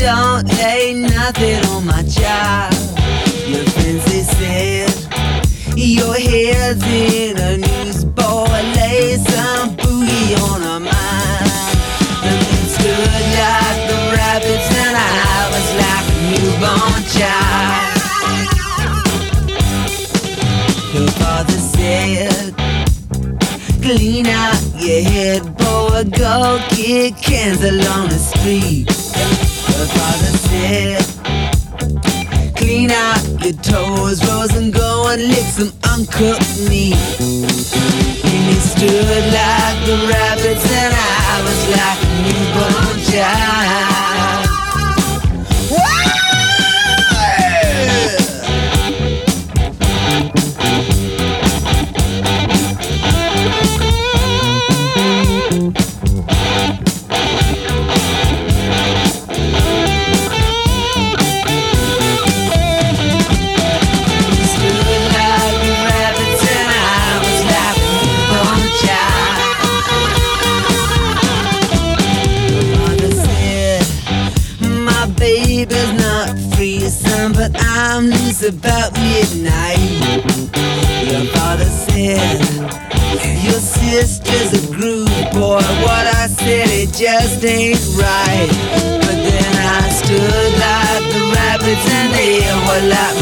don't lay nothing on my job. Your friends, they said your head's in a newsboard, lay some booty on her mind. And they stood like the rabbits and I was like a newborn child. Your father said, clean out your head, boy, go kick cans along the street. Your father said, clean out your toes, Rose, and go and lick some uncooked meat. And he stood like the rabbits and I was like a newborn child. Whoa! Baby's not free, son, but I'm loose about midnight. Your father said, your sister's a groove, boy. What I said, it just ain't right. But then I stood like the rabbits and they were like